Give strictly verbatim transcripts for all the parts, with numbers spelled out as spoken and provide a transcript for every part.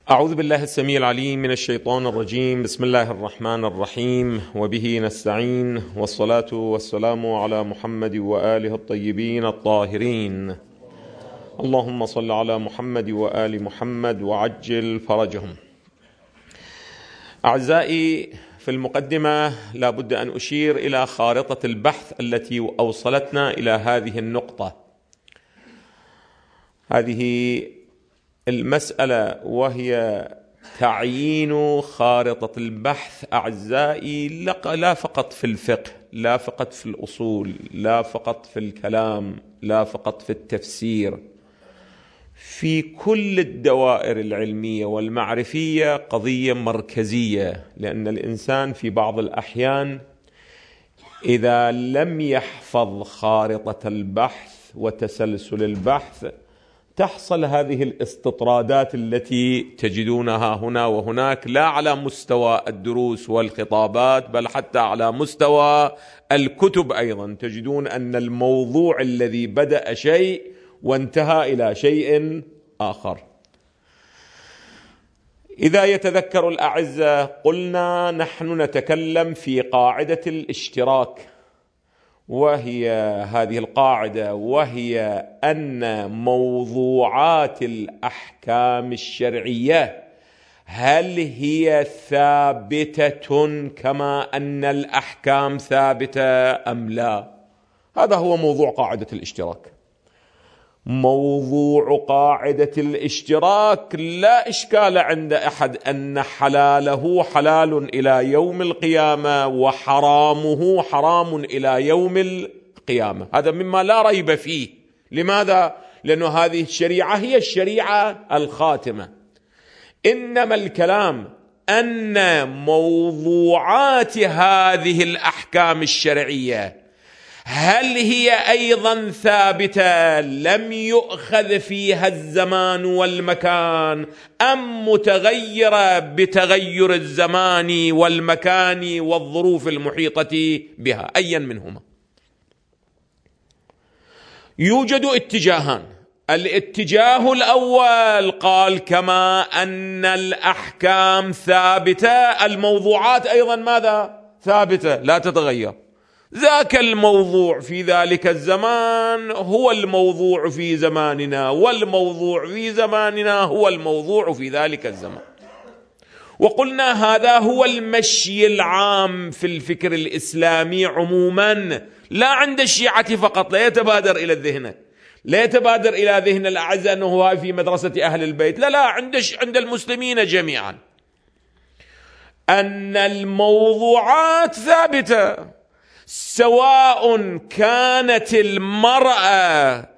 أعوذ بالله السميع العليم من الشيطان الرجيم. بسم الله الرحمن الرحيم، وبه نستعين، والصلاة والسلام على محمد وآله الطيبين الطاهرين. اللهم صل على محمد وآل محمد وعجل فرجهم. أعزائي، في المقدمة لا بد أن أشير إلى خارطة البحث التي أوصلتنا إلى هذه النقطة. هذه المسألة وهي تعيين خارطة البحث أعزائي لا فقط في الفقه، لا فقط في الأصول، لا فقط في الكلام، لا فقط في التفسير، في كل الدوائر العلمية والمعرفية قضية مركزية. لأن الإنسان في بعض الأحيان إذا لم يحفظ خارطة البحث وتسلسل البحث تحصل هذه الاستطرادات التي تجدونها هنا وهناك، لا على مستوى الدروس والخطابات بل حتى على مستوى الكتب أيضا. تجدون أن الموضوع الذي بدأ شيء وانتهى إلى شيء آخر. إذا يتذكر الأعزة قلنا نحن نتكلم في قاعدة الاشتراك، وهي هذه القاعدة وهي أن موضوعات الأحكام الشرعية هل هي ثابتة كما أن الأحكام ثابتة أم لا؟ هذا هو موضوع قاعدة الاشتراك. موضوع قاعدة الاشتراك لا إشكال عند أحد أن حلاله حلال إلى يوم القيامة وحرامه حرام إلى يوم القيامة، هذا مما لا ريب فيه. لماذا؟ لأن هذه الشريعة هي الشريعة الخاتمة. إنما الكلام أن موضوعات هذه الأحكام الشرعية هل هي أيضا ثابتة لم يؤخذ فيها الزمان والمكان، أم متغيرة بتغير الزمان والمكان والظروف المحيطة بها؟ أيا منهما. يوجد اتجاهان. الاتجاه الأول قال كما أن الأحكام ثابتة الموضوعات أيضا ماذا؟ ثابتة لا تتغير. ذاك الموضوع في ذلك الزمان هو الموضوع في زماننا، والموضوع في زماننا هو الموضوع في ذلك الزمان. وقلنا هذا هو المشي العام في الفكر الإسلامي عموما، لا عند الشيعة فقط. لا يتبادر إلى الذهن لا يتبادر إلى ذهن الأعزة أنه هو في مدرسة أهل البيت، لا لا عند عند المسلمين جميعا أن الموضوعات ثابتة، سواء كانت المرأة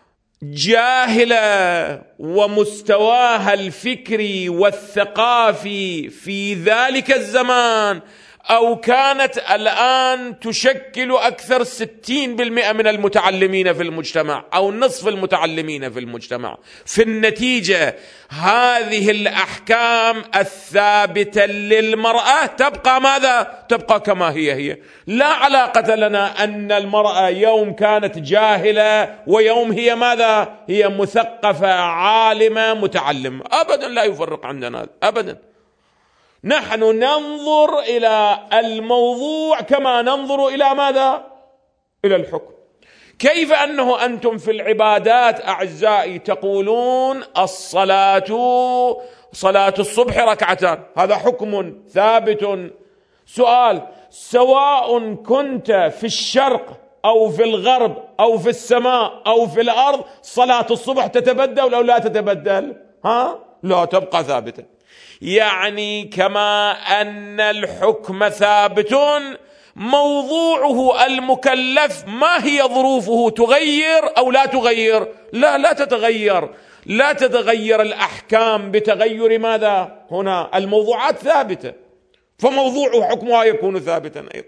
جاهلة ومستواها الفكري والثقافي في ذلك الزمان، أو كانت الآن تشكل أكثر ستين بالمئة من المتعلمين في المجتمع أو نصف المتعلمين في المجتمع. في النتيجة هذه الأحكام الثابتة للمرأة تبقى ماذا؟ تبقى كما هي هي. لا علاقة لنا أن المرأة يوم كانت جاهلة ويوم هي ماذا؟ هي مثقفة عالمة متعلمة، أبدا لا يفرق عندنا أبدا. نحن ننظر إلى الموضوع كما ننظر إلى ماذا؟ إلى الحكم. كيف أنه أنتم في العبادات أعزائي تقولون الصلاة صلاة الصبح ركعتان، هذا حكم ثابت. سؤال: سواء كنت في الشرق أو في الغرب أو في السماء أو في الأرض، صلاة الصبح تتبدل أو لا تتبدل؟ ها؟ لا، تبقى ثابتة. يعني كما أن الحكم ثابت، موضوعه المكلف ما هي ظروفه؟ تغير أو لا تغير؟ لا لا تتغير. لا تتغير الأحكام بتغير ماذا؟ هنا الموضوعات ثابتة، فموضوع حكمها يكون ثابتا أيضا.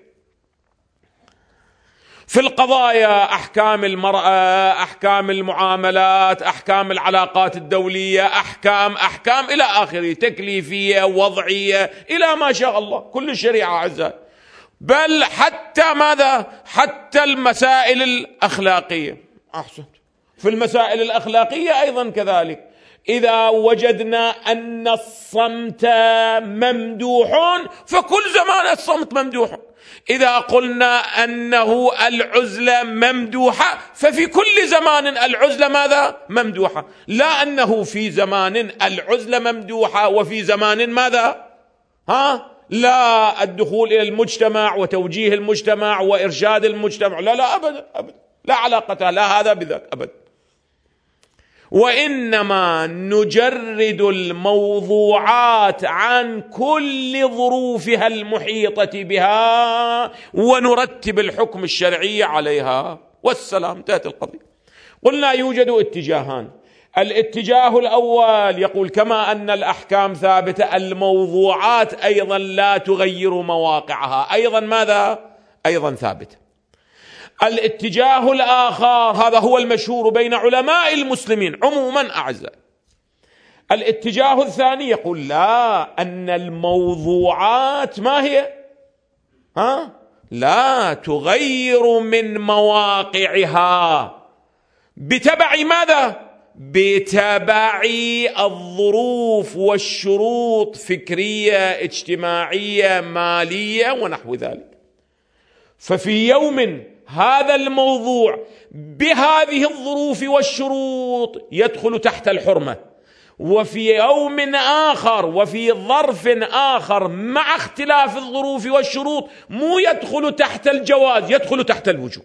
في القضايا أحكام المرأة، أحكام المعاملات، أحكام العلاقات الدولية، أحكام أحكام إلى آخره، تكليفية وضعية إلى ما شاء الله، كل الشريعة أعزائي. بل حتى ماذا؟ حتى المسائل الأخلاقية. أحسن، في المسائل الأخلاقية أيضا كذلك. إذا وجدنا أن الصمت ممدوح فكل زمان الصمت ممدوح، إذا قلنا أنه العزلة ممدوحة ففي كل زمان العزلة ماذا؟ ممدوحة، لا أنه في زمان العزلة ممدوحة وفي زمان ماذا؟ ها؟ لا الدخول إلى المجتمع وتوجيه المجتمع وإرشاد المجتمع، لا لا أبدا أبدا، لا علاقة لا هذا بذاك أبدا، وإنما نجرد الموضوعات عن كل ظروفها المحيطة بها ونرتب الحكم الشرعي عليها والسلام، تأتي القضية. قلنا يوجد اتجاهان، الاتجاه الأول يقول كما أن الأحكام ثابتة الموضوعات أيضا لا تغير مواقعها، أيضا ماذا؟ أيضا ثابتة. الاتجاه الآخر هذا هو المشهور بين علماء المسلمين عموما أعزائي، الاتجاه الثاني يقول لا، أن الموضوعات ما هي؟ ها؟ لا تغير من مواقعها بتبع ماذا؟ بتبع الظروف والشروط فكرية اجتماعية مالية ونحو ذلك. ففي يوم هذا الموضوع بهذه الظروف والشروط يدخل تحت الحرمة، وفي يوم آخر وفي ظرف آخر مع اختلاف الظروف والشروط مو يدخل تحت الجواز، يدخل تحت الوجوب،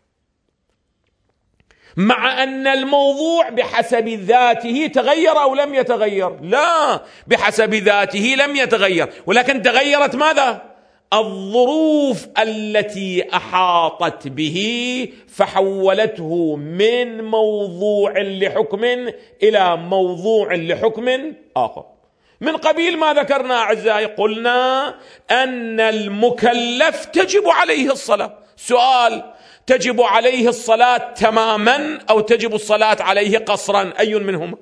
مع أن الموضوع بحسب ذاته تغير أو لم يتغير؟ لا، بحسب ذاته لم يتغير، ولكن تغيرت ماذا؟ الظروف التي أحاطت به فحولته من موضوع لحكم إلى موضوع لحكم آخر. من قبيل ما ذكرنا أعزائي، قلنا أن المكلف تجب عليه الصلاة. سؤال: تجب عليه الصلاة تماما أو تجب الصلاة عليه قصرا؟ أي منهما؟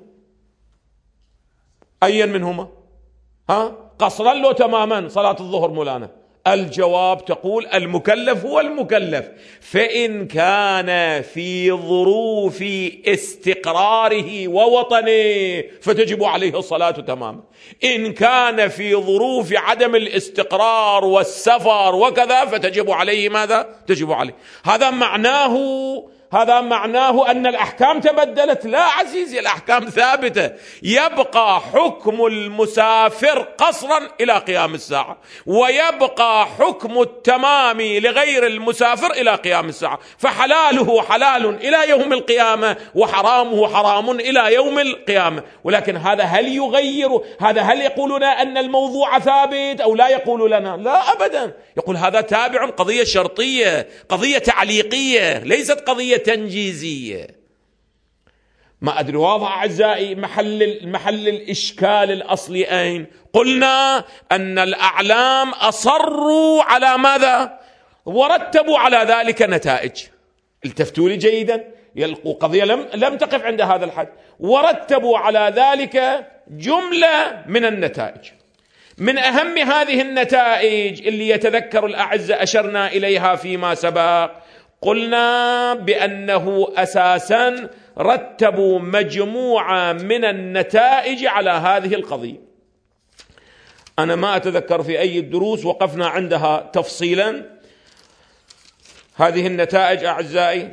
أي منهما؟ ها؟ قصرا لو تماما صلاة الظهر مولانا؟ الجواب تقول المكلف هو المكلف، فإن كان في ظروف استقراره ووطنه فتجب عليه الصلاة تماما، إن كان في ظروف عدم الاستقرار والسفر وكذا فتجب عليه ماذا؟ تجب عليه. هذا معناه هذا معناه أن الأحكام تبدلت؟ لا عزيزي، الأحكام ثابتة، يبقى حكم المسافر قصرا إلى قيام الساعة، ويبقى حكم التمام لغير المسافر إلى قيام الساعة، فحلاله حلال إلى يوم القيامة وحرامه حرام إلى يوم القيامة. ولكن هذا هل يغير هذا؟ هل يقولون أن الموضوع ثابت أو لا يقول لنا؟ لا أبدا، يقول هذا تابع، قضية شرطية، قضية تعليقية، ليست قضية تنجيزية. ما أدري واضح أعزائي محل محل الإشكال الأصلي أين؟ قلنا أن الأعلام أصروا على ماذا؟ ورتبوا على ذلك نتائج. التفتوا لي جيدا، يلقوا قضية لم لم تقف عند هذا الحد، ورتبوا على ذلك جملة من النتائج. من أهم هذه النتائج اللي يتذكر الأعزة أشرنا إليها فيما سبق، قلنا بأنه أساسا رتبوا مجموعة من النتائج على هذه القضية. أنا ما أتذكر في أي الدروس وقفنا عندها تفصيلا. هذه النتائج أعزائي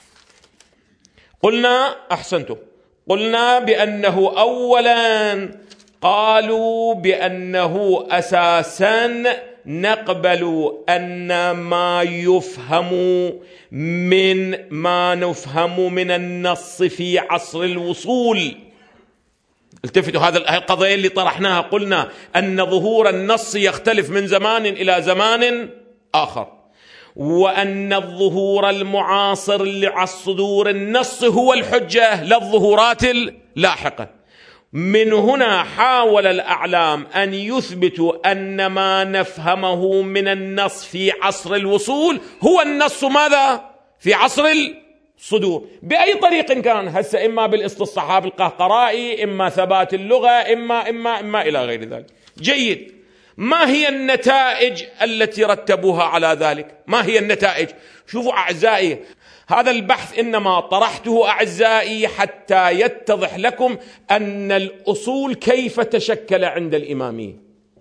قلنا أحسنتم قلنا بأنه أولا قالوا بأنه أساسا نقبل أن ما يفهم من ما نفهم من النص في عصر الوصول. التفتوا هذا القضية اللي طرحناها، قلنا أن ظهور النص يختلف من زمان إلى زمان آخر، وأن الظهور المعاصر لصدور النص هو الحجة للظهورات اللاحقة. من هنا حاول الأعلام أن يثبتوا أن ما نفهمه من النص في عصر الوصول هو النص ماذا؟ في عصر الصدور، بأي طريق كان، هسه إما بالاستصحاب القهقرائي، إما ثبات اللغة، إما إما إما إلى غير ذلك. جيد، ما هي النتائج التي رتبوها على ذلك؟ ما هي النتائج؟ شوفوا أعزائي، هذا البحث إنما طرحته أعزائي حتى يتضح لكم أن الأصول كيف تشكل عند الإمامية.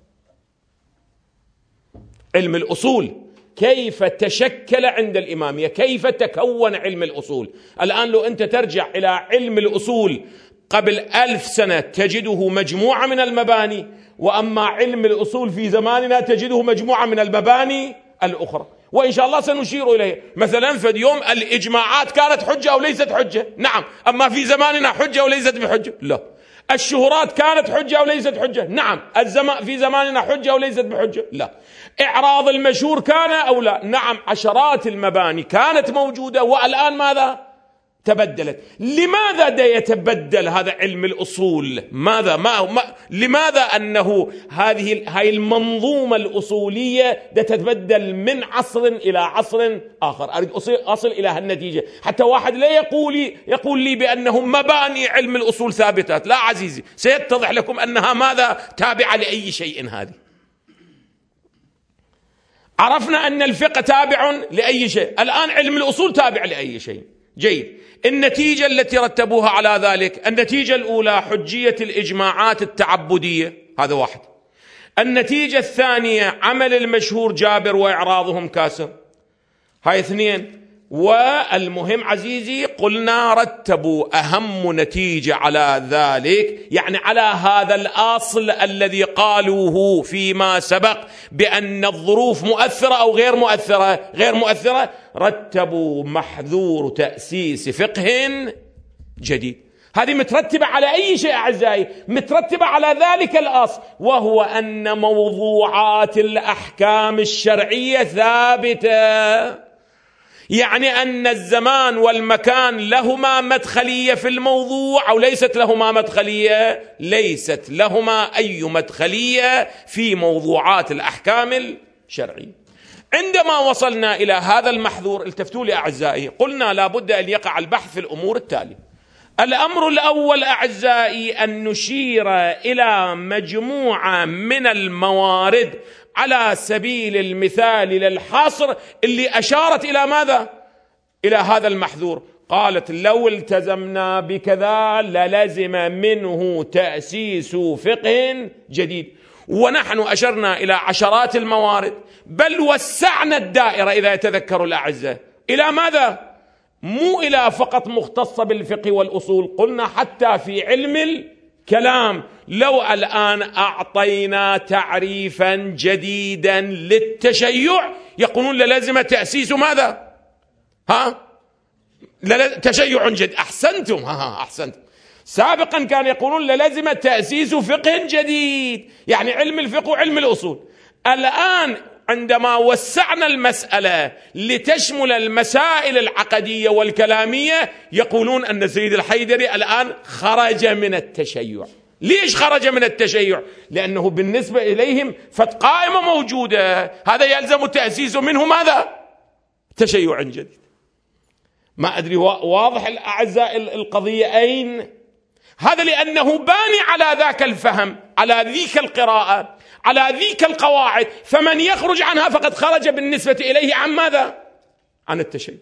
علم الأصول كيف تشكل عند الإمامية، كيف تكون علم الأصول. الآن لو أنت ترجع إلى علم الأصول قبل ألف سنة تجده مجموعة من المباني، وأما علم الأصول في زماننا تجده مجموعة من المباني الأخرى، وإن شاء الله سنشير إليه. مثلا في اليوم الإجماعات كانت حجة أو ليست حجة؟ نعم. أما في زماننا حجة أو ليست بحجة؟ لا. الشهورات كانت حجة أو ليست حجة؟ نعم. الزمان في زماننا حجة أو ليست بحجة؟ لا. إعراض المشهور كان أو لا؟ نعم. عشرات المباني كانت موجودة والآن ماذا؟ تبدلت. لماذا دا يتبدل هذا علم الأصول؟ ماذا ما, ما لماذا أنه هذه هاي المنظومة الأصولية دا تتبدل من عصر إلى عصر آخر؟ أريد أصل, أصل إلى هالنتيجة حتى واحد لا يقول لي, يقول لي بأنهم مباني علم الأصول ثابتات. لا عزيزي، سيتضح لكم أنها ماذا؟ تابعة لأي شيء. هذه عرفنا أن الفقه تابع لأي شيء، الآن علم الأصول تابع لأي شيء. جيد. النتيجة التي رتبوها على ذلك، النتيجة الأولى حجية الإجماعات التعبدية، هذا واحد. النتيجة الثانية عمل المشهور جابر وإعراضهم كاسر، هاي اثنين. والمهم عزيزي قلنا رتبوا أهم نتيجة على ذلك، يعني على هذا الأصل الذي قالوه فيما سبق بأن الظروف مؤثرة أو غير مؤثرة، غير مؤثرة، رتبوا محذور تأسيس فقه جديد. هذه مترتبة على أي شيء أعزائي؟ مترتبة على ذلك الأصل، وهو أن موضوعات الأحكام الشرعية ثابتة، يعني أن الزمان والمكان لهما مدخلية في الموضوع أو ليست لهما مدخلية؟ ليست لهما أي مدخلية في موضوعات الأحكام الشرعية. عندما وصلنا إلى هذا المحذور، التفتوا لي أعزائي، قلنا لابد أن يقع البحث في الأمور التالية. الأمر الأول أعزائي أن نشير إلى مجموعة من الموارد على سبيل المثال للحصر اللي أشارت إلى ماذا؟ إلى هذا المحذور. قالت لو التزمنا بكذا للزم منه تأسيس فقه جديد. ونحن أشرنا إلى عشرات الموارد، بل وسعنا الدائرة إذا يتذكر الأعزة إلى ماذا؟ مو إلى فقط مختصة بالفقه والأصول، قلنا حتى في علم الكلام. لو الآن أعطينا تعريفا جديدا للتشيع يقولون لازم تأسيس ماذا؟ ها؟ تشيع جديد. أحسنتم، ها أحسنتم. سابقا كان يقولون لازم تأسيس فقه جديد، يعني علم الفقه وعلم الأصول. الآن عندما وسعنا المسألة لتشمل المسائل العقدية والكلامية يقولون أن سيد الحيدري الآن خرج من التشيع. ليش خرج من التشيع؟ لأنه بالنسبة إليهم فقائمة موجودة، هذا يلزم تأسيس منه ماذا؟ تشيع جديد. ما أدري واضح الأعزاء القضية أين؟ هذا لأنه باني على ذاك الفهم، على ذيك القراءة، على ذيك القواعد، فمن يخرج عنها فقد خرج بالنسبة إليه عن ماذا؟ عن التشيع.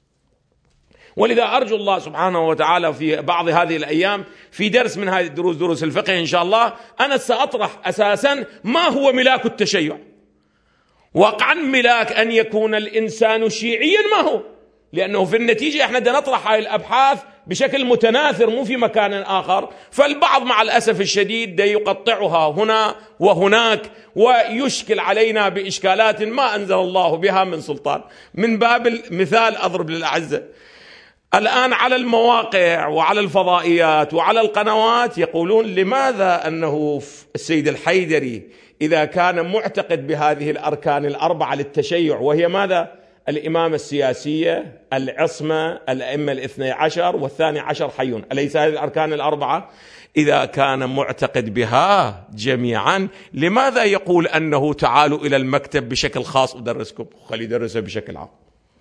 ولذا أرجو الله سبحانه وتعالى في بعض هذه الأيام في درس من هذه الدروس، دروس الفقه إن شاء الله، أنا سأطرح أساسا ما هو ملاك التشيع. واقعا ملاك أن يكون الإنسان شيعيا ما هو، لأنه في النتيجة احنا بدنا نطرح هذه الأبحاث بشكل متناثر مو في مكان آخر، فالبعض مع الأسف الشديد دا يقطعها هنا وهناك ويشكل علينا بإشكالات ما أنزل الله بها من سلطان. من باب المثال أضرب للأعزة، الآن على المواقع وعلى الفضائيات وعلى القنوات يقولون لماذا أنه السيد الحيدري إذا كان معتقد بهذه الأركان الأربعة للتشيع، وهي ماذا؟ الإمامة السياسية، العصمة، الأئمة الاثني عشر، والثاني عشر حي، أليس هذه الأركان الأربعة؟ إذا كان معتقد بها جميعا لماذا يقول أنه تعالوا إلى المكتب بشكل خاص أدرسكم، خلي يدرسه بشكل عام؟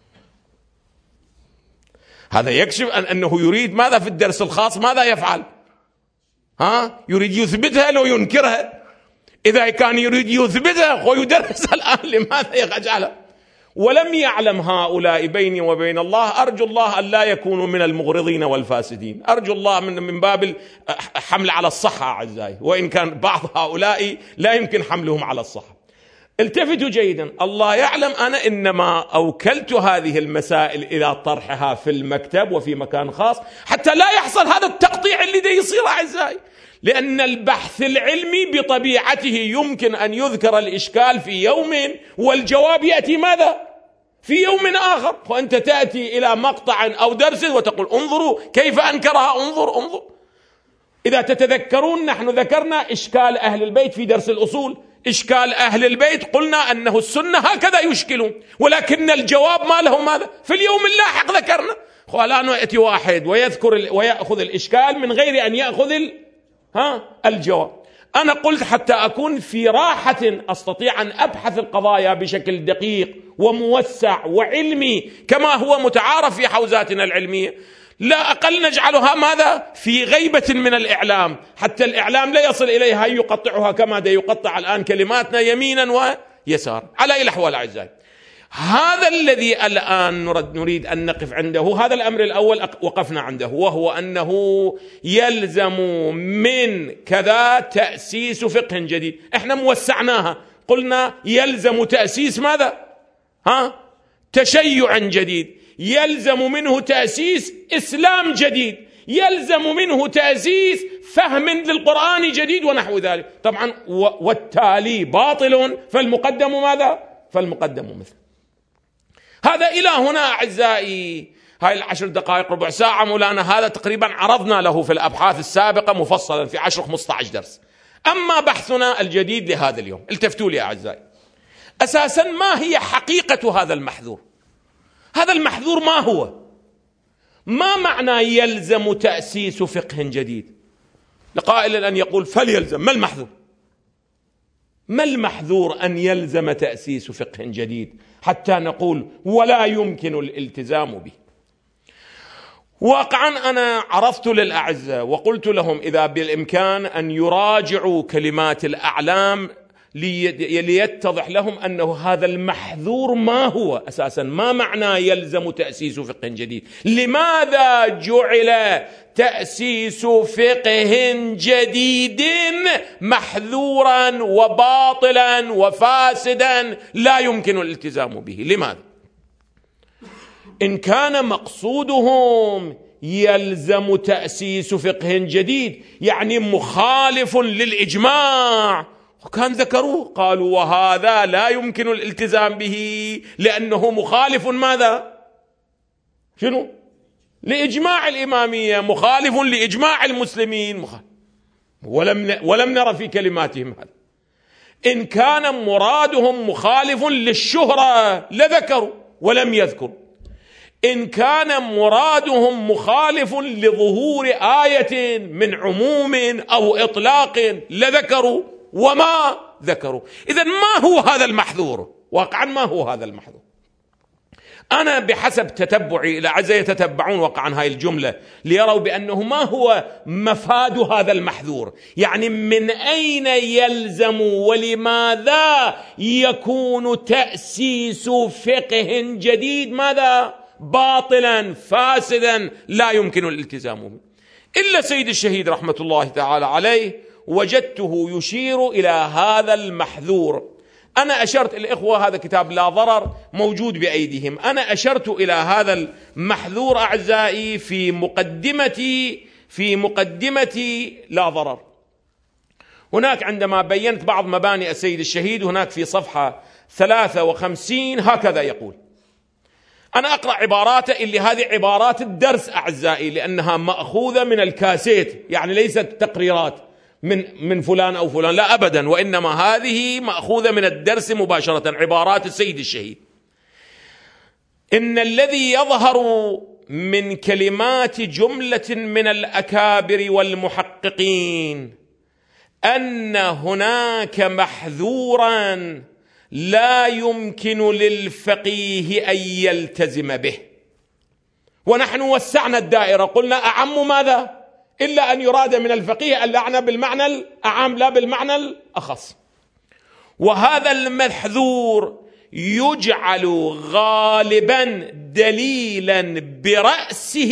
هذا يكشف أن أنه يريد ماذا في الدرس الخاص؟ ماذا يفعل؟ ها؟ يريد يثبتها لو ينكرها. إذا كان يريد يثبتها ويدرس الآن لماذا يجعلها؟ ولم يعلم هؤلاء بيني وبين الله، أرجو الله أن لا يكونوا من المغرضين والفاسدين، أرجو الله من من باب الحمل على الصحة أعزائي، وإن كان بعض هؤلاء لا يمكن حملهم على الصحة. التفتوا جيدا، الله يعلم أنا إنما أوكلت هذه المسائل إلى طرحها في المكتب وفي مكان خاص حتى لا يحصل هذا التقطيع اللي دا يصير أعزائي، لأن البحث العلمي بطبيعته يمكن أن يذكر الإشكال في يوم والجواب يأتي ماذا؟ في يوم آخر، وأنت تأتي إلى مقطع أو درس وتقول انظروا كيف أنكرها، انظر انظر. إذا تتذكرون نحن ذكرنا إشكال أهل البيت في درس الأصول، إشكال أهل البيت قلنا أنه السنة هكذا يشكلون، ولكن الجواب ما له ماذا؟ في اليوم اللاحق ذكرنا. والآن يأتي واحد ويذكر ويأخذ الإشكال من غير أن يأخذ ال... ها الجواب. أنا قلت حتى أكون في راحة أستطيع أن أبحث القضايا بشكل دقيق وموسع وعلمي كما هو متعارف في حوزاتنا العلمية، لا أقل نجعلها ماذا؟ في غيبة من الإعلام، حتى الإعلام لا يصل إليها يقطعها كما دا يقطع الآن كلماتنا يمينا ويسار. على أي الأحوال أعزائي، هذا الذي الآن نريد أن نقف عنده، هذا الأمر الأول وقفنا عنده، وهو أنه يلزم من كذا تأسيس فقه جديد. احنا موسعناها، قلنا يلزم تأسيس ماذا؟ ها؟ تشيع جديد، يلزم منه تأسيس إسلام جديد، يلزم منه تأسيس فهم للقرآن جديد ونحو ذلك. طبعا والتالي باطل، فالمقدم ماذا؟ فالمقدم مثل هذا. إلى هنا أعزائي هاي العشر دقائق ربع ساعة مولانا هذا تقريبا عرضنا له في الأبحاث السابقة مفصلا في عشر خمسة عشر درس. أما بحثنا الجديد لهذا اليوم، التفتوا لي أعزائي، أساسا ما هي حقيقة هذا المحذور؟ هذا المحذور ما هو؟ ما معنى يلزم تأسيس فقه جديد؟ لقائل أن يقول فليلزم، ما المحذور؟ ما المحذور أن يلزم تأسيس فقه جديد حتى نقول ولا يمكن الالتزام به؟ واقعا أنا عرضت للأعزاء وقلت لهم إذا بالإمكان أن يراجعوا كلمات الأعلام ليتضح لهم أنه هذا المحذور ما هو أساسا، ما معنى يلزم تأسيس فقه جديد؟ لماذا جعل تأسيس فقه جديد محذورا وباطلا وفاسدا لا يمكن الالتزام به؟ لماذا؟ إن كان مقصودهم يلزم تأسيس فقه جديد يعني مخالف للإجماع، وكان ذكروه قالوا وهذا لا يمكن الالتزام به لأنه مخالف ماذا؟ شنو؟ لإجماع الإمامية، مخالف لإجماع المسلمين، مخالف. ولم ولم نرى في كلماتهم هذا. إن كان مرادهم مخالف للشهرة لذكروا ولم يذكروا. إن كان مرادهم مخالف لظهور آية من عموم أو إطلاق لذكروا وما ذكروا. إذن ما هو هذا المحذور؟ واقعا ما هو هذا المحذور؟ أنا بحسب تتبعي إلى عزة يتتبعون واقعا هاي الجملة ليروا بأنه ما هو مفاد هذا المحذور، يعني من أين يلزم ولماذا يكون تأسيس فقه جديد ماذا؟ باطلا فاسدا لا يمكن الالتزام به. إلا سيد الشهيد رحمة الله تعالى عليه وجدته يشير إلى هذا المحذور. أنا أشرت الإخوة، هذا كتاب لا ضرر موجود بأيديهم، أنا أشرت إلى هذا المحذور أعزائي في مقدمتي في مقدمتي لا ضرر. هناك عندما بينت بعض مباني السيد الشهيد هناك في صفحة ثلاثة وخمسين هكذا يقول. أنا أقرأ عباراته اللي هذه عبارات الدرس أعزائي لأنها مأخوذة من الكاسيت، يعني ليست تقريرات من من فلان أو فلان، لا أبدا، وإنما هذه مأخوذة من الدرس مباشرة، عبارات السيد الشهيد. إن الذي يظهر من كلمات جملة من الأكابر والمحققين أن هناك محذورا لا يمكن للفقيه أن يلتزم به. ونحن وسعنا الدائرة، قلنا أعم ماذا؟ إلا أن يراد من الفقيه اللعنة بالمعنى الأعم لا بالمعنى الأخص. وهذا المحذور يجعل غالبا دليلا برأسه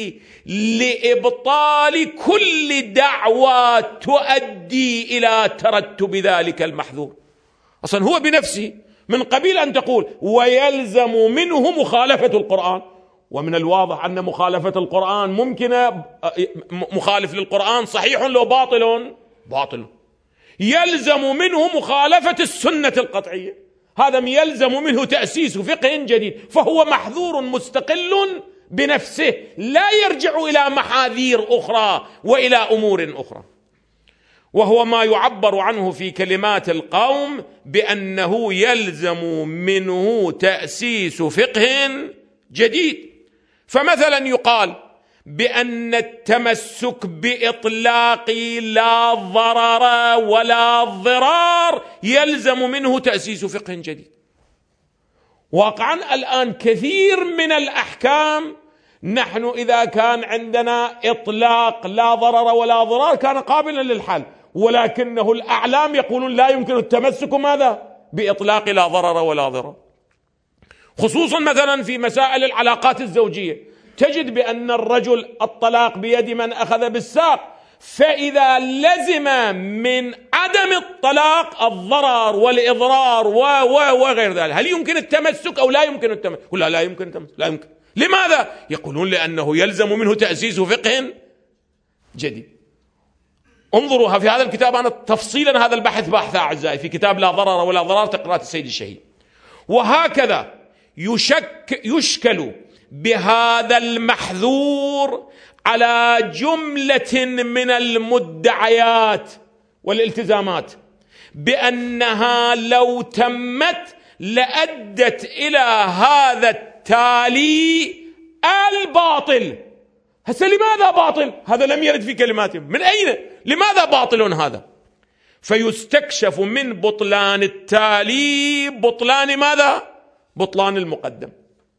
لإبطال كل دعوى تؤدي إلى ترتب ذلك المحذور. أصلا هو بنفسه من قبيل أن تقول ويلزم منه مخالفة القرآن، ومن الواضح أن مخالفة القرآن ممكنة، مخالف للقرآن صحيح لو باطل باطل. يلزم منه مخالفة السنة القطعية، هذا يلزم منه تأسيس فقه جديد، فهو محذور مستقل بنفسه لا يرجع إلى محاذير أخرى وإلى أمور أخرى، وهو ما يعبر عنه في كلمات القوم بأنه يلزم منه تأسيس فقه جديد. فمثلا يقال بأن التمسك بإطلاق لا ضرر ولا ضرار يلزم منه تأسيس فقه جديد. واقعا الآن كثير من الأحكام نحن إذا كان عندنا إطلاق لا ضرر ولا ضرار كان قابلا للحل، ولكنه الأعلام يقولون لا يمكن التمسك ماذا؟ بإطلاق لا ضرر ولا ضرار، خصوصا مثلا في مسائل العلاقات الزوجية تجد بأن الرجل الطلاق بيد من أخذ بالساق، فإذا لزم من عدم الطلاق الضرر والإضرار و و وغير ذلك، هل يمكن التمسك أو لا يمكن التمسك؟ لا لا يمكن التمسك، لا يمكن. لماذا؟ يقولون لأنه يلزم منه تأسيس فقه جديد. انظروا في هذا الكتاب أنا تفصيلا هذا البحث بحث أعزائي في كتاب لا ضرر ولا ضرار تقرأت السيد الشهيد. وهكذا يشك يشكل بهذا المحذور على جملة من المدعيات والالتزامات بأنها لو تمت لأدت إلى هذا التالي الباطل. هسه لماذا باطل؟ هذا لم يرد في كلماتهم، من أين؟ لماذا باطل هذا؟ فيستكشف من بطلان التالي بطلان ماذا؟ بطلان المقدم.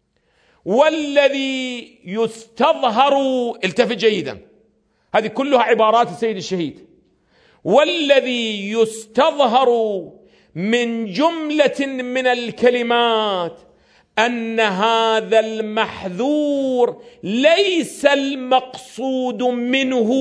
والذي يستظهر، التفت جيدا، هذه كلها عبارات السيد الشهيد، والذي يستظهر من جملة من الكلمات أن هذا المحذور ليس المقصود منه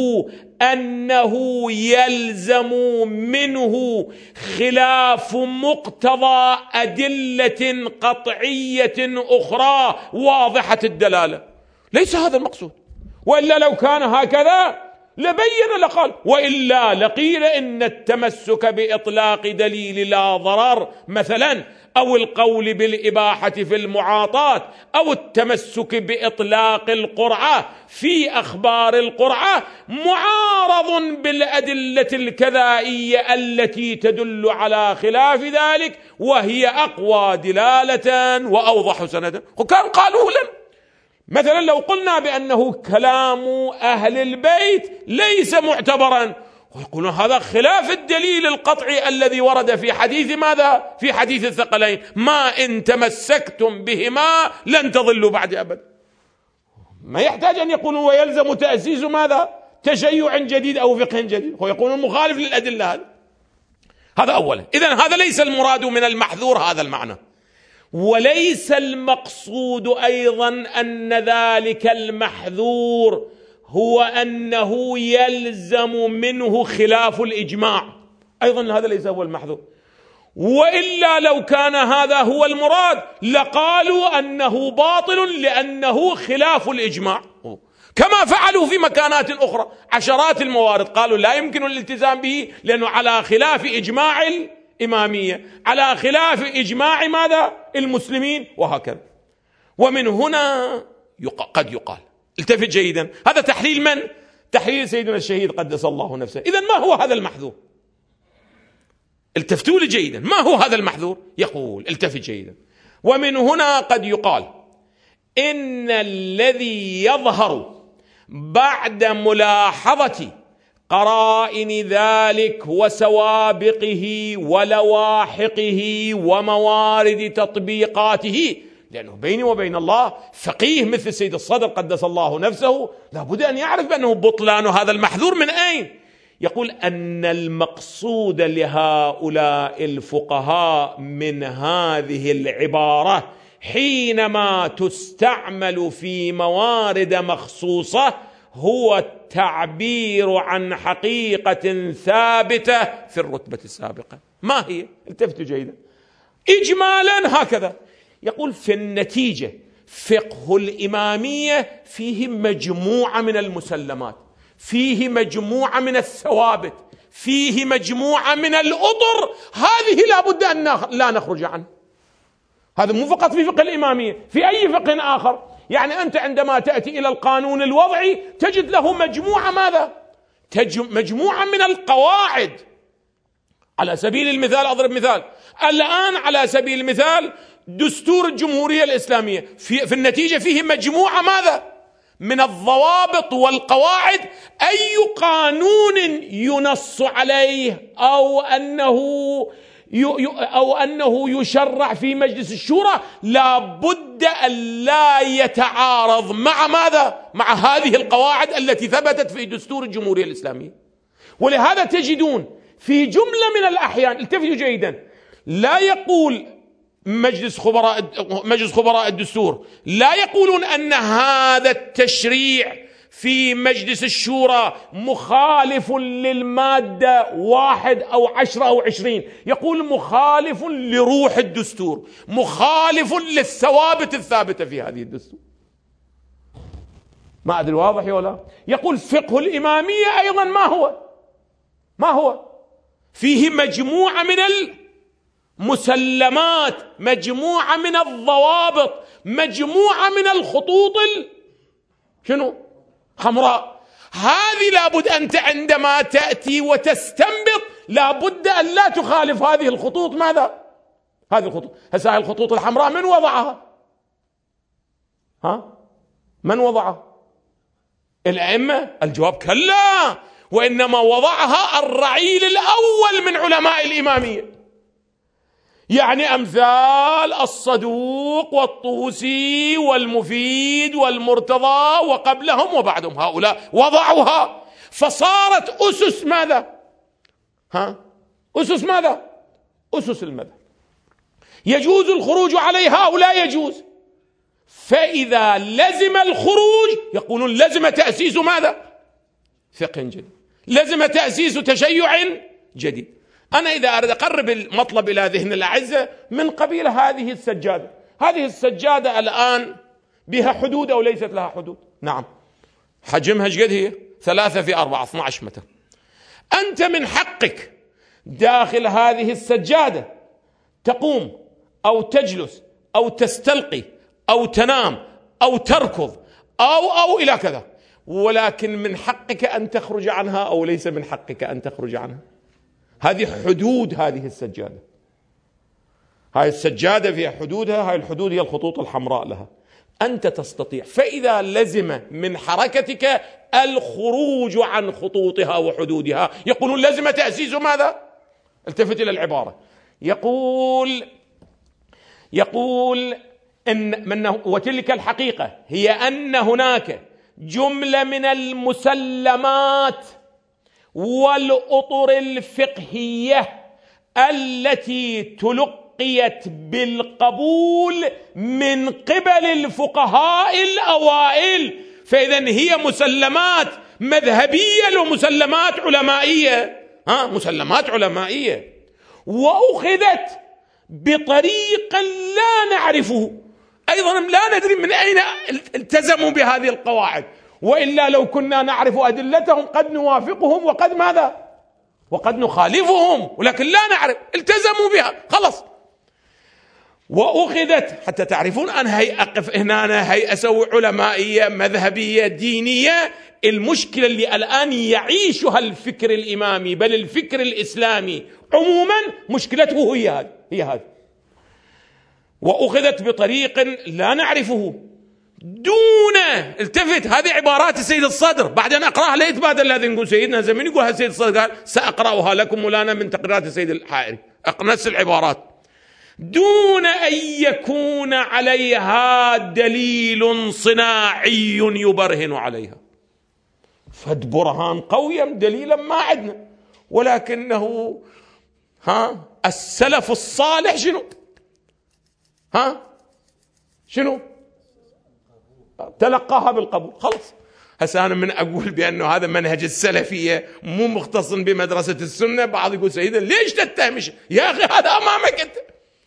أنه يلزم منه خلاف مقتضى أدلة قطعية أخرى واضحة الدلالة، ليس هذا المقصود. وإلا لو كان هكذا لبين لقال، وإلا لقيل إن التمسك بإطلاق دليل لا ضرر مثلا، أو القول بالإباحة في المعاطاة، أو التمسك بإطلاق القرعة في أخبار القرعة معارض بالأدلة الكذائية التي تدل على خلاف ذلك، وهي أقوى دلالة وأوضح سندا. وكان قالوا لنا مثلا لو قلنا بأنه كلام أهل البيت ليس معتبرا، ويقولون هذا خلاف الدليل القطعي الذي ورد في حديث ماذا؟ في حديث الثقلين، ما إن تمسكتم بهما لن تضلوا بعد أبدا. ما يحتاج أن يقولوا ويلزم تأسيس ماذا؟ تشيع جديد أو فقه جديد، هو يقولون مخالف للأدلة. هذا هذا أولا. إذن هذا ليس المراد من المحذور هذا المعنى، وليس المقصود أيضا أن ذلك المحذور هو أنه يلزم منه خلاف الإجماع، أيضا هذا ليس هو المحذور. وإلا لو كان هذا هو المراد لقالوا أنه باطل لأنه خلاف الإجماع، كما فعلوا في مكانات أخرى عشرات الموارد، قالوا لا يمكن الالتزام به لأنه على خلاف إجماع الإمامية، على خلاف إجماع ماذا؟ المسلمين، وهكذا. ومن هنا قد يقال، التفت جيدا، هذا تحليل من؟ تحليل سيدنا الشهيد قدس الله نفسه. إذن ما هو هذا المحذور؟ التفتوا لي جيدا، ما هو هذا المحذور؟ يقول التفت جيدا، ومن هنا قد يقال إن الذي يظهر بعد ملاحظة قرائن ذلك وسوابقه ولواحقه وموارد تطبيقاته، لأنه بيني وبين الله فقيه مثل السيد الصدر قدس الله نفسه لابد أن يعرف بأنه بطلان هذا المحذور من أين؟ يقول أن المقصود لهؤلاء الفقهاء من هذه العبارة حينما تستعمل في موارد مخصوصة هو التعبير عن حقيقة ثابتة في الرتبة السابقة. ما هي؟ التفتوا جيدا. إجمالا هكذا يقول: في النتيجة فقه الإمامية فيه مجموعة من المسلمات، فيه مجموعة من الثوابت، فيه مجموعة من الأطر، هذه لا بد أن لا نخرج عنه. هذا مو فقط في فقه الإمامية، في أي فقه آخر. يعني أنت عندما تأتي إلى القانون الوضعي تجد له مجموعة ماذا؟ مجموعة من القواعد. على سبيل المثال أضرب مثال الآن، على سبيل المثال دستور الجمهورية الإسلامية في, في النتيجة فيه مجموعة ماذا؟ من الضوابط والقواعد. أي قانون ينص عليه أو أنه أو أنه يشرع في مجلس الشورى لا بد أن لا يتعارض مع ماذا؟ مع هذه القواعد التي ثبتت في دستور الجمهورية الإسلامية. ولهذا تجدون في جملة من الأحيان، التفتوا جيدا، لا يقول مجلس خبراء مجلس خبراء الدستور لا يقولون أن هذا التشريع في مجلس الشورى مخالف للمادة واحد أو عشرة أو عشرين، يقول مخالف لروح الدستور، مخالف للثوابت الثابتة في هذه الدستور. ما أدري واضح ولا؟ يقول فقه الإمامية أيضا ما هو؟ ما هو؟ فيه مجموعة من المسلمات، مجموعة من الضوابط، مجموعة من الخطوط ال... شنو؟ حمراء. هذه لابد أنت عندما تأتي وتستنبط لابد أن لا تخالف هذه الخطوط. ماذا؟ هذه الخطوط. هسه هذه الخطوط الحمراء من وضعها؟ ها؟ من وضعها؟ الأئمة؟ الجواب كلا، وإنما وضعها الرعيل الأول من علماء الإمامية، يعني أمثال الصدوق والطوسي والمفيد والمرتضى وقبلهم وبعدهم، هؤلاء وضعوها فصارت أسس ماذا؟ ها؟ أسس ماذا؟ أسس المذهب. يجوز الخروج عليها أو لا يجوز؟ فإذا لزم الخروج يقولون لزم تأسيس ماذا؟ فقه جديد، لزم تأسيس تشيع جديد. أنا إذا أريد أقرب المطلب إلى ذهن الأعزة من قبيل هذه السجادة، هذه السجادة الآن بها حدود أو ليست لها حدود؟ نعم. حجمها ايش قد هي؟ ثلاثة في أربعة، اثني عشر متر. أنت من حقك داخل هذه السجادة تقوم أو تجلس أو تستلقي أو تنام أو تركض أو أو إلى كذا، ولكن من حقك أن تخرج عنها أو ليس من حقك أن تخرج عنها. هذه حدود هذه السجادة. هذه السجادة فيها حدودها، هذه الحدود هي الخطوط الحمراء لها. أنت تستطيع، فإذا لزم من حركتك الخروج عن خطوطها وحدودها يقولون لزم تأسيس ماذا؟ التفت إلى العبارة، يقول يقول إن منه وتلك الحقيقة هي أن هناك جملة من المسلمات والأطر الفقهية التي تلقيت بالقبول من قبل الفقهاء الأوائل، فإذا هي مسلمات مذهبية ومسلمات علمائية. ها، مسلمات علمائية، وأخذت بطريق لا نعرفه، أيضا لا ندري من أين التزموا بهذه القواعد، وإلا لو كنا نعرف أدلتهم قد نوافقهم وقد ماذا؟ وقد نخالفهم، ولكن لا نعرف، التزموا بها خلص. وأخذت حتى تعرفون أن هيئة أقف هنا هيئة علمائية مذهبية دينية. المشكلة اللي الآن يعيشها الفكر الإمامي بل الفكر الإسلامي عموما مشكلته هي هذه هي هذه وأخذت بطريق لا نعرفه دون التفت. هذه عبارات السيد الصدر، بعدين أقرأها لا يتبادل الذي نقول سيدنا زمن يقول السيد الصدر قال سأقرأها لكم مولانا من تقريرات السيد الحائري، نفس العبارات دون أن يكون عليها دليل صناعي يبرهن عليها. فد برهان قويا دليلا ما عندنا، ولكنه ها السلف الصالح شنو؟ ها شنو؟ تلقاها بالقبول. خلص هسه أنا من أقول بأنه هذا منهج السلفية مو مختص بمدرسة السنة، بعض يقول سيدا ليش تتهمش يا أخي؟ هذا أمامك أنت.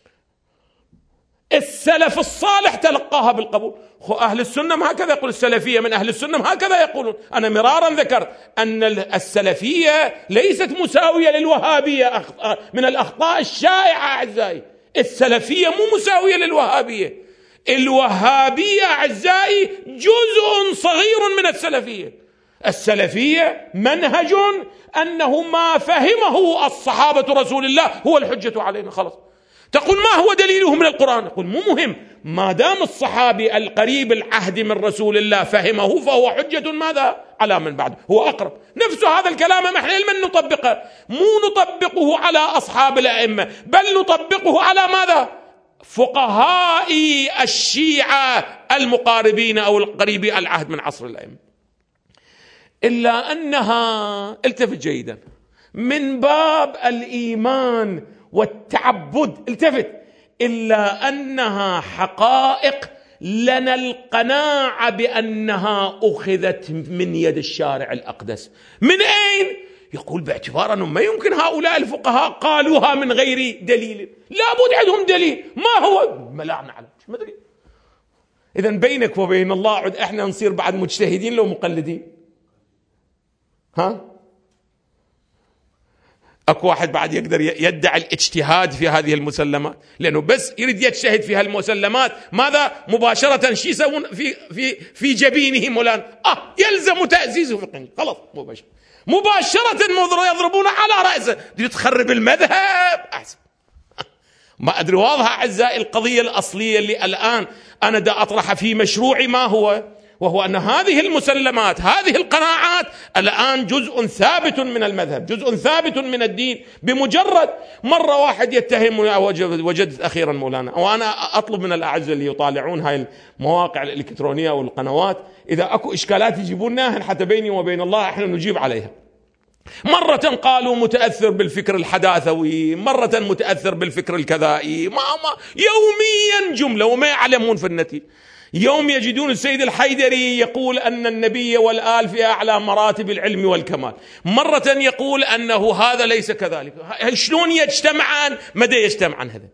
السلف الصالح تلقاها بالقبول. خو أهل السنة ما هكذا يقول، السلفية من أهل السنة ما هكذا يقولون. أنا مرارا ذكرت أن السلفية ليست مساوية للوهابية، من الأخطاء الشائعة أعزائي. السلفية مو مساوية للوهابية، الوهابية أعزائي جزء صغير من السلفية. السلفية منهج أنه ما فهمه الصحابة رسول الله هو الحجة علينا. خلاص تقول ما هو دليله من القرآن؟ نقول مو مهم، ما دام الصحابي القريب العهد من رسول الله فهمه فهو حجة ماذا على من بعد، هو أقرب. نفس هذا الكلام نحن علما نطبقه، مو نطبقه على أصحاب الأئمة، بل نطبقه على ماذا؟ فقهاء الشيعة المقاربين أو القريبي العهد من عصر الأئمة. إلا أنها، التفت جيدا، من باب الإيمان والتعبد، التفت، إلا أنها حقائق لنا القناعة بأنها أخذت من يد الشارع الأقدس. من أين؟ يقول باعتبار أنه ما يمكن هؤلاء الفقهاء قالوها من غير دليل، لابد عندهم دليل. ما هو؟ ما لا نعلم، ما أدري. إذن بينك وبين الله عد إحنا نصير بعد مجتهدين لو مقلدين؟ ها؟ أكو واحد بعد يقدر يدعي الاجتهاد في هذه المسلمات، لأنه بس يريد يجتهد في هالمسلمات ماذا مباشرة شي يسوون في في في جبينه مولان، آه يلزم تأسيسه فقهي. خلاص مباشرة مباشرة يضربون على رأسه، تخرب المذهب أحسن. ما أدري واضحة أعزائي القضية الأصلية اللي الآن أنا دا أطرح في مشروعي ما هو، وهو أن هذه المسلمات، هذه القناعات الآن جزء ثابت من المذهب، جزء ثابت من الدين. بمجرد مرة واحد يتهمني، وجدت أخيرا مولانا، وأنا أطلب من الأعزة اللي يطالعون هاي المواقع الإلكترونية والقنوات، إذا أكو إشكالات يجيبونها حتى بيني وبين الله إحنا نجيب عليها. مرة قالوا متأثر بالفكر الحداثوي، مرة متأثر بالفكر الكذائي، ما ما يوميا جملة وما يعلمون في النتيجة. يوم يجدون السيد الحيدري يقول أن النبي والآل في أعلى مراتب العلم والكمال، مرة يقول أنه هذا ليس كذلك. شلون يجتمعان؟ مدى يجتمعان؟ هذا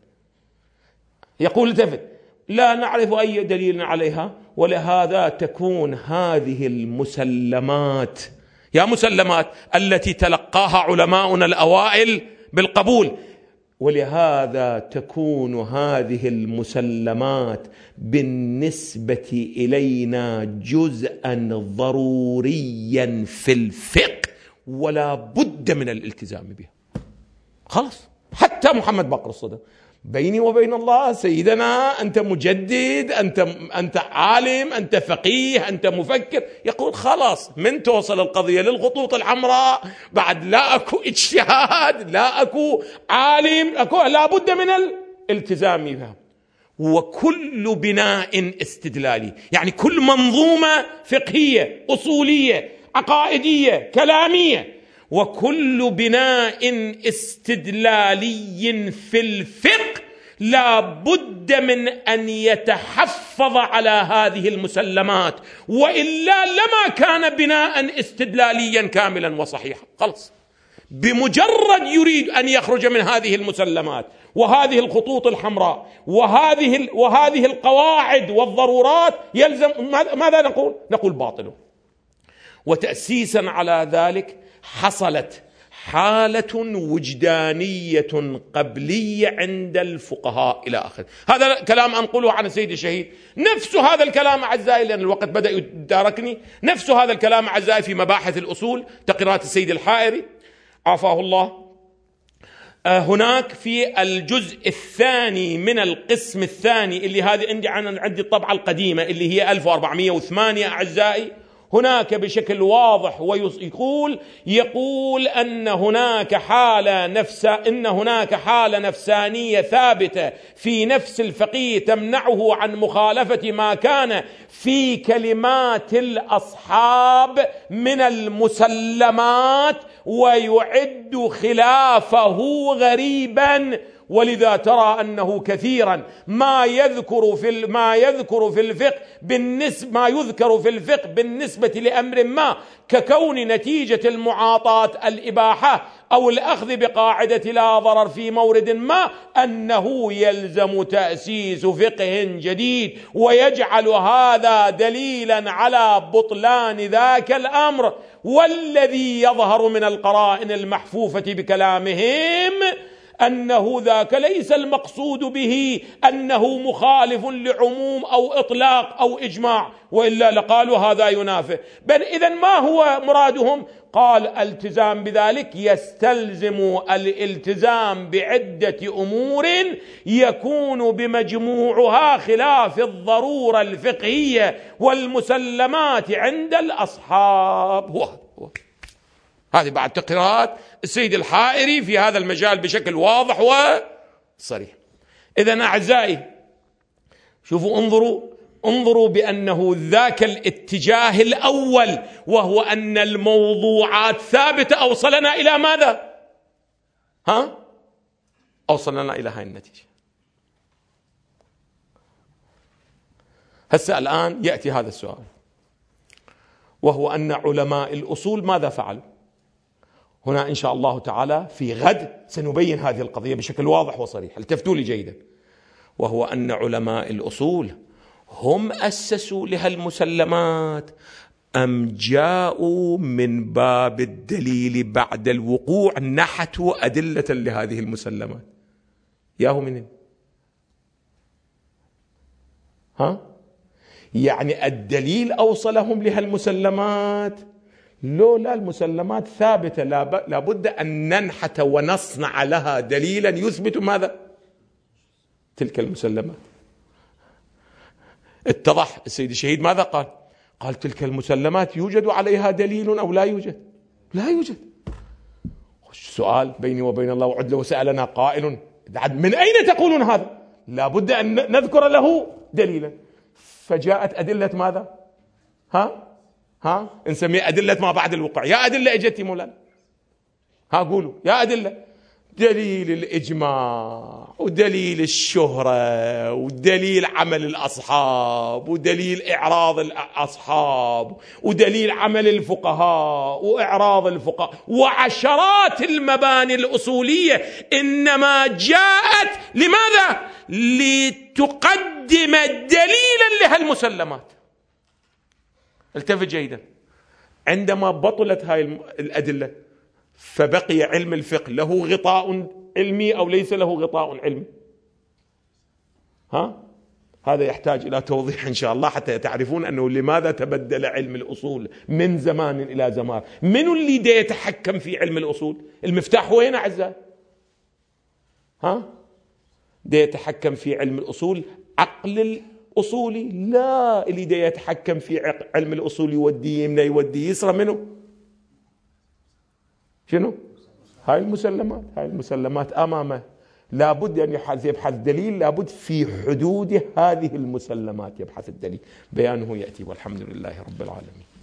يقول التفت لا نعرف أي دليل عليها، ولهذا تكون هذه المسلمات، يا مسلمات التي تلقاها علماؤنا الأوائل بالقبول، ولهذا تكون هذه المسلمات بالنسبة إلينا جزءا ضروريا في الفقه ولا بد من الالتزام بها. خلاص حتى محمد باقر الصدر، بيني وبين الله سيدنا أنت مجدد، أنت أنت عالم، أنت فقيه، أنت مفكر، يقول خلاص من توصل القضية للخطوط الحمراء بعد لا أكو اجتهاد، لا أكو عالم، أكو لا بد من الالتزام بها. وكل بناء استدلالي، يعني كل منظومة فقهية أصولية عقائدية كلامية، وكل بناء استدلالي في الفقه لا بد من أن يتحفظ على هذه المسلمات، وإلا لما كان بناء استدلاليا كاملا وصحيحا. خلص بمجرد يريد أن يخرج من هذه المسلمات وهذه الخطوط الحمراء وهذه وهذه القواعد والضرورات يلزم ماذا نقول؟ نقول باطله. وتأسيسا على ذلك حصلت حالة وجدانية قبلية عند الفقهاء إلى آخر. هذا كلام أنقله عن السيد الشهيد، نفس هذا الكلام أعزائي لأن الوقت بدأ يداركني، نفس هذا الكلام أعزائي في مباحث الأصول تقريرات السيد الحائري عافاه الله. هناك في الجزء الثاني من القسم الثاني اللي هذه عندي عن عندي الطبعة القديمة اللي هي ألف وأربعمائة وثمانية أعزائي، هناك بشكل واضح، ويقول يقول أن هناك حالة نفس إن هناك حالة نفسانية ثابتة في نفس الفقيه تمنعه عن مخالفة ما كان في كلمات الأصحاب من المسلمات، ويعد خلافه غريبا. ولذا ترى أنه كثيرا ما يذكر في ما يذكر في الفقه بالنسبة ما يذكر في الفقه بالنسبة لأمر ما، ككون نتيجة المعاطاة الإباحة أو الأخذ بقاعدة لا ضرر في مورد ما، أنه يلزم تأسيس فقه جديد، ويجعل هذا دليلا على بطلان ذاك الأمر. والذي يظهر من القرائن المحفوفة بكلامهم أنه ذاك ليس المقصود به أنه مخالف لعموم أو إطلاق أو إجماع، وإلا لقالوا هذا ينافي. بل إذن ما هو مرادهم؟ قال الالتزام بذلك يستلزم الالتزام بعدة أمور يكون بمجموعها خلاف الضرورة الفقهية والمسلمات عند الأصحاب. هو هو. هذه بعد تقريرات السيد الحائري في هذا المجال بشكل واضح وصريح. إذن أعزائي، شوفوا، انظروا انظروا بأنه ذاك الاتجاه الأول، وهو أن الموضوعات ثابتة، أوصلنا إلى ماذا؟ ها؟ أوصلنا إلى هاي النتيجة. هسه الآن يأتي هذا السؤال، وهو أن علماء الأصول ماذا فعلوا؟ هنا إن شاء الله تعالى في غد سنبين هذه القضية بشكل واضح وصريح، التفتوا لي جيدا. وهو أن علماء الأصول هم أسسوا لها المسلمات أم جاءوا من باب الدليل بعد الوقوع نحتوا أدلة لهذه المسلمات؟ ياهو منين؟ ها؟ يعني الدليل أوصلهم لها المسلمات؟ لولا المسلمات ثابتة لابد أن ننحت ونصنع لها دليلا يثبت ماذا؟ تلك المسلمات. اتضح السيد الشهيد ماذا قال؟ قال تلك المسلمات يوجد عليها دليل أو لا يوجد؟ لا يوجد. سؤال بيني وبين الله، وعد لو سألنا قائل من أين تقولون هذا؟ لابد أن نذكر له دليلا. فجاءت أدلة ماذا؟ ها؟ ها؟ نسميه أدلة ما بعد الوقوع. يا أدلة اجتي مولانا، ها قولوا يا أدلة. دليل الإجماع، ودليل الشهرة، ودليل عمل الأصحاب، ودليل إعراض الأصحاب، ودليل عمل الفقهاء وإعراض الفقهاء، وعشرات المباني الأصولية إنما جاءت لماذا؟ لتقدم دليلا لها المسلمات. التفت جيدا، عندما بطلت هاي الأدلة فبقي علم الفقه له غطاء علمي أو ليس له غطاء علمي؟ ها؟ هذا يحتاج إلى توضيح إن شاء الله حتى تعرفون أنه لماذا تبدل علم الأصول من زمان إلى زمان. من اللي دا يتحكم في علم الأصول؟ المفتاح وين أعزائي؟ ها؟ دا يتحكم في علم الأصول عقل الأصولي؟ لا، اللي دا يتحكم في علم الأصول يوديه يمنى يوديه يسرى منه شنو؟ هاي المسلمات. هاي المسلمات أمامه لابد أن يبحث يبحث دليل، لابد في حدود هذه المسلمات يبحث الدليل، بيانه يأتي، والحمد لله رب العالمين.